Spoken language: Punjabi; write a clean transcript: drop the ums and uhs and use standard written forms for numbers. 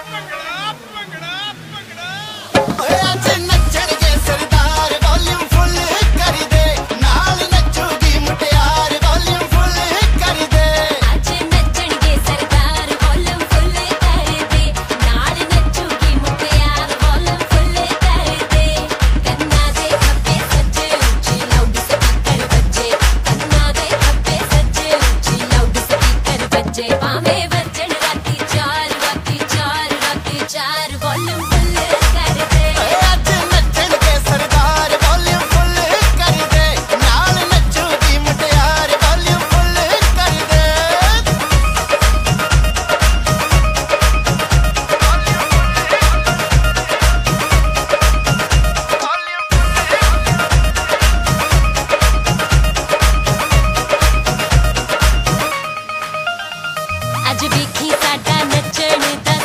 ਭੰਗੜਾ ਭੰਗੜਾ ਭੰਗੜਾ ਓਏ ਅੱਜ ਨੱਚਣਗੇ ਸਰਦਾਰ ਵੋਲਿਊਮ ਫੁੱਲ ਕਰ ਦੇ ਨਾਲ ਨੱਚੂਗੀ ਮੁਟਿਆਰ ਵੋਲਿਊਮ ਫੁੱਲ ਕਰ ਦੇ ਅੱਜ ਨੱਚਣਗੇ ਸਰਦਾਰ ਵੋਲਮ ਫੁੱਲ ਕਰਦੇ ਨਾਲ ਨੱਚੂਗੀ ਮੁਟਿਆਰ ਵੋਲਮ ਫੁੱਲ ਕਰਦੇ ਕੰਨਾਂ ਦੇ ਖੱਬੇ ਸੱਜੇ ਉੱਚੀ ਲਾਊਡ ਸਪੀਕਰ ਵੱਜੇ ਕੰਨਾਂ ਦੇ ਖੱਬੇ ਸੱਜੇ ਉੱਚੀ ਲਾਊਡ ਸਪੀਕਰ ਵੱਜੇ ਭਾਵੇਂ ਵੱਜਣ ਰਾਤੀ 4 ਵੋਲਮ ਫੁੱਲ ਕਰਦੇ ਓਏ ਅੱਜ ਨੱਚਣਗੇ ਸਰਦਾਰ ਵੋਲਿਊਮ ਫੁੱਲ ਕਰ ਦੇ ਨਾਲ ਨੱਚੂਗੀ ਮੁਟਿਆਰ ਵੋਲਿਊਮ ਫੁੱਲ ਕਰ ਦੇ ਅੱਜ ਵੇਖੀ ਸਾਡਾ ਨੱਚਣ ਦਾ